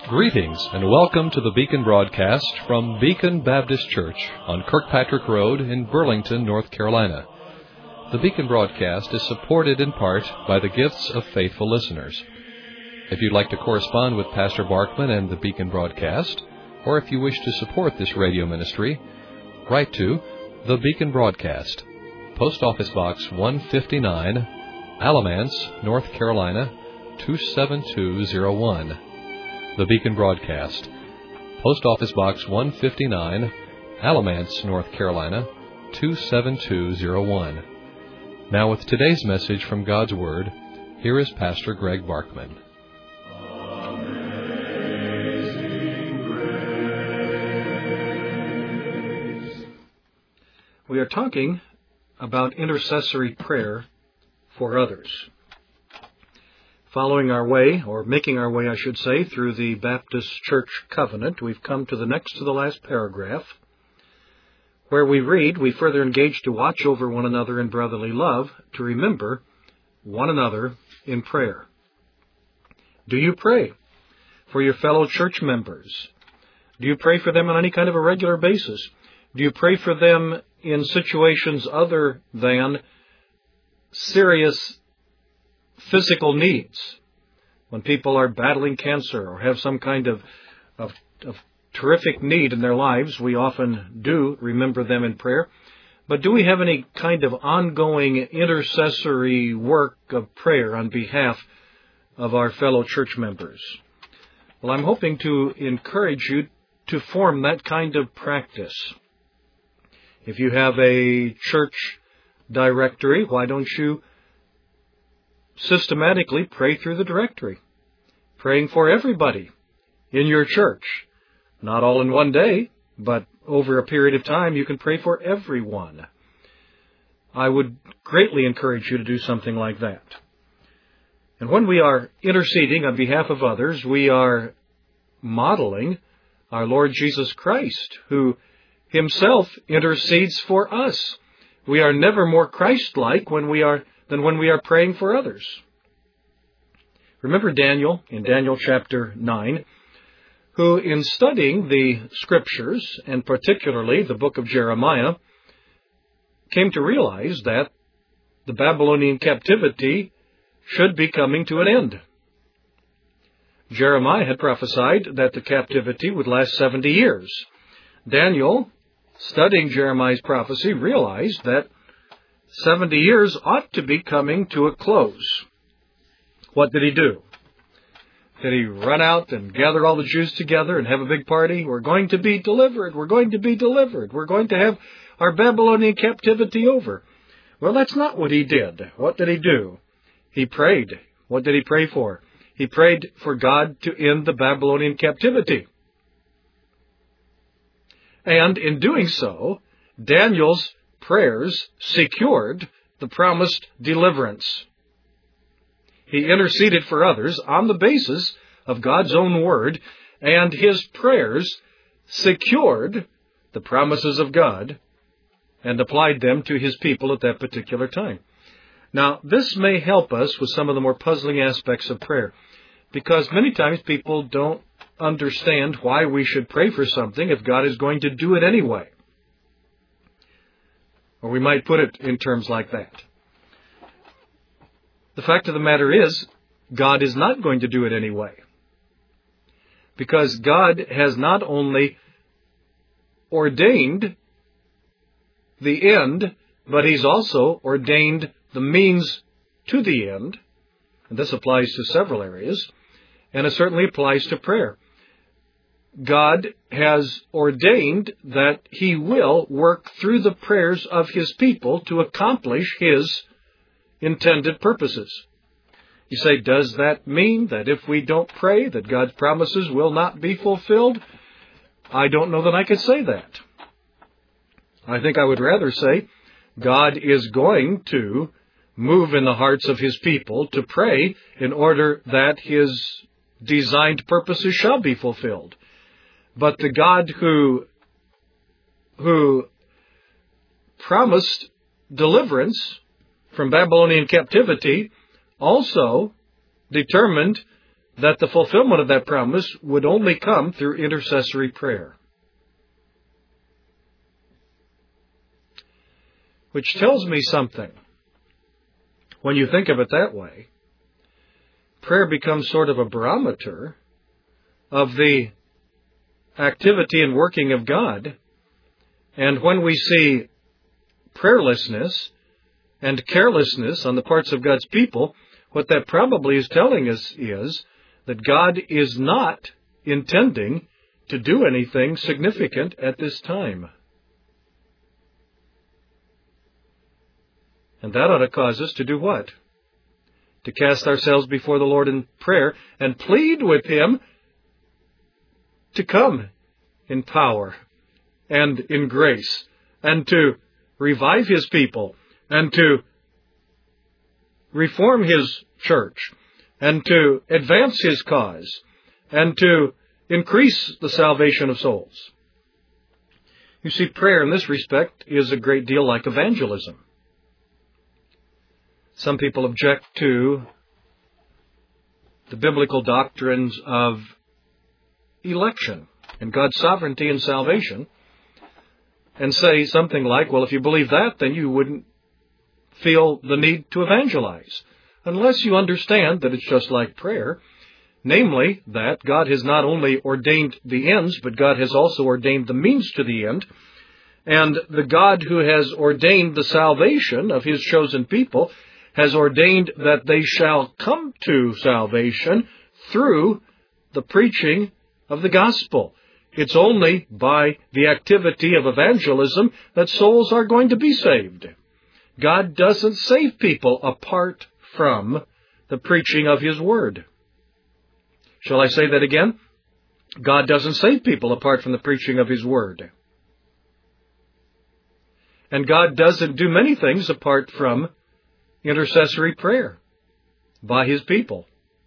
Greetings and welcome to the Beacon broadcast from Beacon Baptist Church on Kirkpatrick Road in Burlington, North Carolina. The Beacon broadcast is supported in part by the gifts of faithful listeners. If you'd like to correspond with Pastor Barkman and the Beacon broadcast, or if you wish to support this radio ministry, write to The Beacon Broadcast, Post Office Box 159, Alamance, North Carolina, 27201. The Beacon Broadcast, Post Office Box 159, Alamance, North Carolina, 27201. Now with today's message from God's Word, here is Pastor Greg Barkman. We are talking about intercessory prayer for others. Following our way, or making our way, I should say, through the Baptist Church Covenant, we've come to the next to the last paragraph, where we read, we further engage to watch over one another in brotherly love, to remember one another in prayer. Do you pray for your fellow church members? Do you pray for them on any kind of a regular basis? Do you pray for them in situations other than serious physical needs? When people are battling cancer or have some kind of terrific need in their lives, we often do remember them in prayer. But do we have any kind of ongoing intercessory work of prayer on behalf of our fellow church members? Well, I'm hoping to encourage you to form that kind of practice. If you have a church directory, why don't you systematically pray through the directory, praying for everybody in your church? Not all in one day, but over a period of time, you can pray for everyone. I would greatly encourage you to do something like that. And when we are interceding on behalf of others, we are modeling our Lord Jesus Christ, who Himself intercedes for us. We are never more Christ-like than when we are praying for others. Remember Daniel, in Daniel chapter 9, who in studying the Scriptures, and particularly the book of Jeremiah, came to realize that the Babylonian captivity should be coming to an end. Jeremiah had prophesied that the captivity would last 70 years. Daniel, studying Jeremiah's prophecy, realized that 70 years ought to be coming to a close. What did he do? Did he run out and gather all the Jews together and have a big party? We're going to be delivered. We're going to be delivered. We're going to have our Babylonian captivity over. Well, that's not what he did. What did he do? He prayed. What did he pray for? He prayed for God to end the Babylonian captivity. And in doing so, Daniel's prayers secured the promised deliverance. He interceded for others on the basis of God's own word, and his prayers secured the promises of God and applied them to his people at that particular time. Now, this may help us with some of the more puzzling aspects of prayer, because many times people don't understand why we should pray for something if God is going to do it anyway. Or we might put it in terms like that. The fact of the matter is, God is not going to do it anyway. Because God has not only ordained the end, but He's also ordained the means to the end. And this applies to several areas, and it certainly applies to prayer. God has ordained that He will work through the prayers of His people to accomplish His intended purposes. You say, does that mean that if we don't pray, that God's promises will not be fulfilled? I don't know that I could say that. I think I would rather say God is going to move in the hearts of His people to pray in order that His designed purposes shall be fulfilled. But the God who promised deliverance from Babylonian captivity also determined that the fulfillment of that promise would only come through intercessory prayer. Which tells me something. When you think of it that way, prayer becomes sort of a barometer of the activity and working of God. And when we see prayerlessness and carelessness on the parts of God's people, what that probably is telling us is that God is not intending to do anything significant at this time. And that ought to cause us to do what? To cast ourselves before the Lord in prayer and plead with Him to come in power and in grace, and to revive His people, and to reform His church, and to advance His cause, and to increase the salvation of souls. You see, prayer in this respect is a great deal like evangelism. Some people object to the biblical doctrines of election and God's sovereignty and salvation, and say something like, well, if you believe that, then you wouldn't feel the need to evangelize, unless you understand that it's just like prayer, namely that God has not only ordained the ends, but God has also ordained the means to the end, and the God who has ordained the salvation of His chosen people has ordained that they shall come to salvation through the preaching of the gospel. It's only by the activity of evangelism that souls are going to be saved. God doesn't save people apart from the preaching of His Word. Shall I say that again? God doesn't save people apart from the preaching of His Word. And God doesn't do many things apart from intercessory prayer by His people.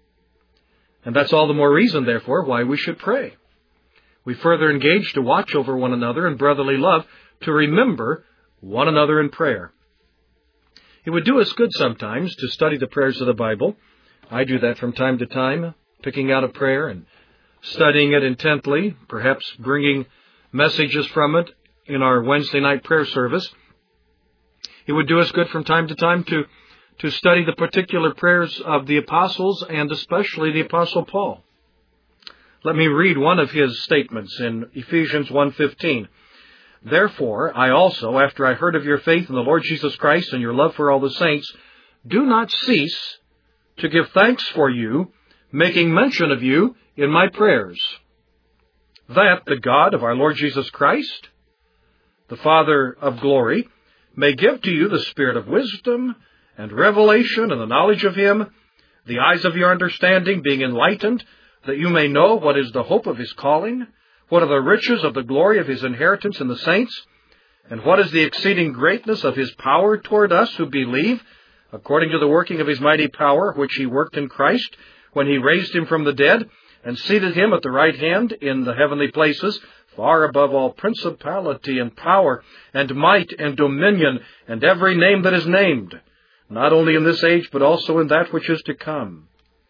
And that's all the more reason, therefore, why we should pray. We further engage to watch over one another in brotherly love, to remember one another in prayer. It would do us good sometimes to study the prayers of the Bible. I do that from time to time, picking out a prayer and studying it intently, perhaps bringing messages from it in our Wednesday night prayer service. It would do us good from time to time to study the particular prayers of the apostles, and especially the Apostle Paul. Let me read one of his statements in Ephesians 1:15. Therefore, I also, after I heard of your faith in the Lord Jesus Christ and your love for all the saints, do not cease to give thanks for you, making mention of you in my prayers, that the God of our Lord Jesus Christ, the Father of glory, may give to you the spirit of wisdom and revelation and the knowledge of Him, the eyes of your understanding being enlightened, that you may know what is the hope of His calling, what are the riches of the glory of His inheritance in the saints, and what is the exceeding greatness of His power toward us who believe, according to the working of His mighty power, which He worked in Christ, when He raised Him from the dead, and seated Him at the right hand in the heavenly places, far above all principality and power, and might and dominion, and every name that is named, not only in this age, but also in that which is to come.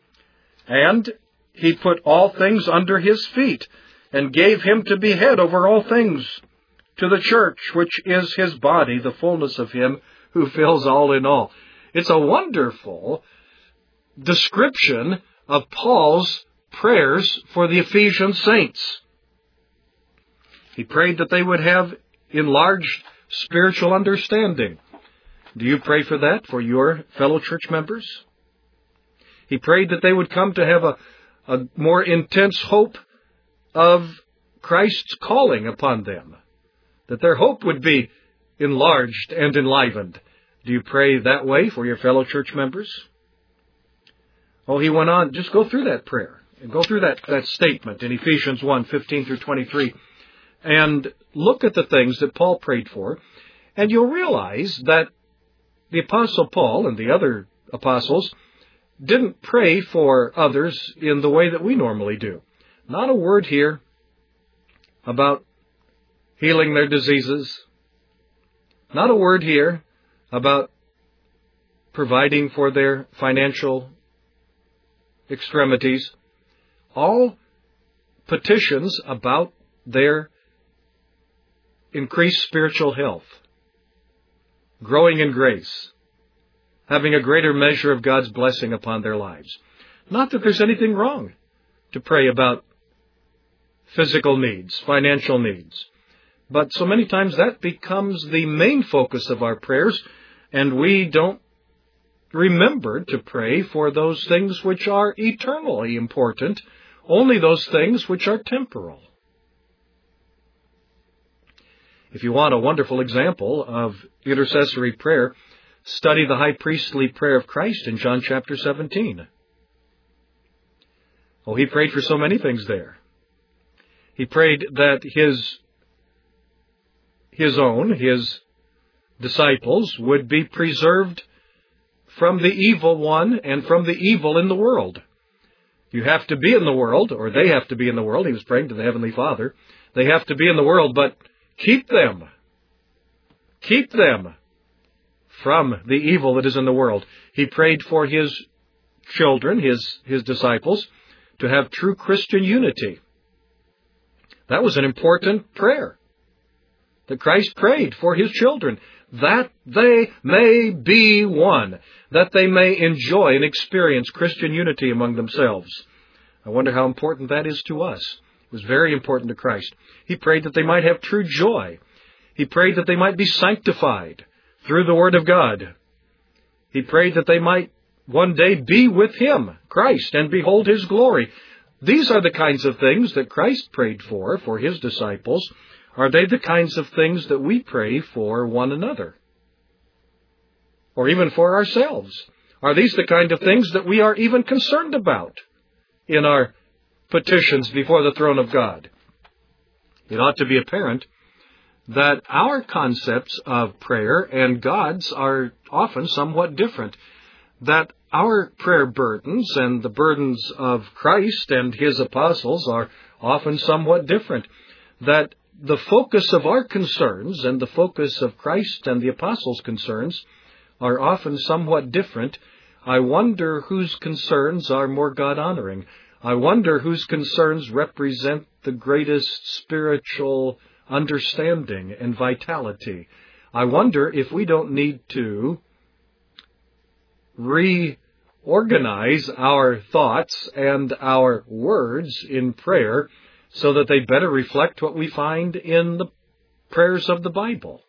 And He put all things under His feet, and gave Him to be head over all things, to the church, which is His body, the fullness of Him who fills all in all. It's a wonderful description of Paul's prayers for the Ephesian saints. He prayed that they would have enlarged spiritual understanding. Do you pray for that for your fellow church members? He prayed that they would come to have a more intense hope of Christ's calling upon them, that their hope would be enlarged and enlivened. Do you pray that way for your fellow church members? Oh, he went on, just go through that prayer, and go through that statement in Ephesians 1:15 through 23, and look at the things that Paul prayed for, and you'll realize that the Apostle Paul and the other apostles didn't pray for others in the way that we normally do. Not a word here about healing their diseases. Not a word here about providing for their financial extremities. all petitions about their increased spiritual health, growing in grace, having a greater measure of God's blessing upon their lives. Not that there's anything wrong to pray about physical needs, financial needs. But so many times that becomes the main focus of our prayers, and we don't remember to pray for those things which are eternally important, only those things which are temporal. If you want a wonderful example of intercessory prayer, study the high priestly prayer of Christ in John chapter 17. Oh, he prayed for so many things there. He prayed that his disciples would be preserved from the evil one and from the evil in the world. You have to be in the world, or they have to be in the world. He was praying to the Heavenly Father. They have to be in the world, but keep them from the evil that is in the world. He prayed for his children, his disciples, to have true Christian unity. That was an important prayer that Christ prayed for his children, that they may be one, that they may enjoy and experience Christian unity among themselves. I wonder how important that is to us. It was very important to Christ. He prayed that they might have true joy. He prayed that they might be sanctified through the Word of God. He prayed that they might one day be with Him, Christ, and behold His glory. These are the kinds of things that Christ prayed for His disciples. Are they the kinds of things that we pray for one another? Or even for ourselves? Are these the kind of things that we are even concerned about in our petitions before the throne of God? It ought to be apparent that our concepts of prayer and God's are often somewhat different, that our prayer burdens and the burdens of Christ and His apostles are often somewhat different, that the focus of our concerns and the focus of Christ and the apostles' concerns are often somewhat different. I wonder whose concerns are more God-honoring. I wonder whose concerns represent the greatest spiritual understanding and vitality. I wonder if we don't need to reorganize our thoughts and our words in prayer so that they better reflect what we find in the prayers of the Bible.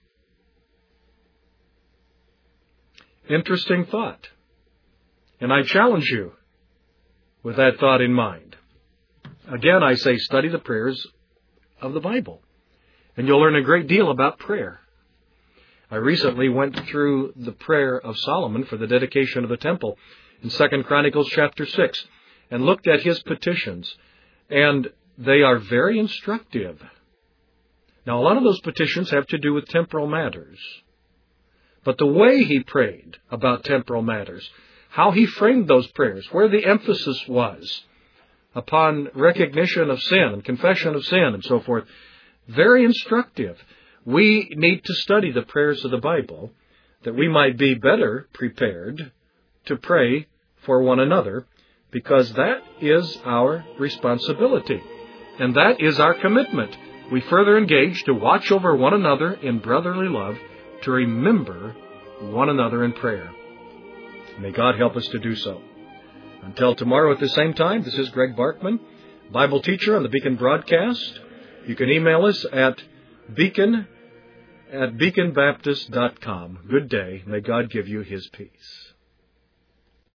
Interesting thought. And I challenge you with that thought in mind. Again, I say study the prayers of the Bible, and you'll learn a great deal about prayer. I recently went through the prayer of Solomon for the dedication of the temple in 2 Chronicles chapter 6 and looked at his petitions, and they are very instructive. Now, a lot of those petitions have to do with temporal matters, but the way he prayed about temporal matters, how he framed those prayers, where the emphasis was upon recognition of sin and confession of sin and so forth, very instructive. We need to study the prayers of the Bible that we might be better prepared to pray for one another, because that is our responsibility, and that is our commitment. We further engage to watch over one another in brotherly love, to remember one another in prayer. May God help us to do so. Until tomorrow at the same time, this is Greg Barkman, Bible teacher on the Beacon Broadcast. You can email us at beacon@beaconbaptist.com. Good day. May God give you His peace.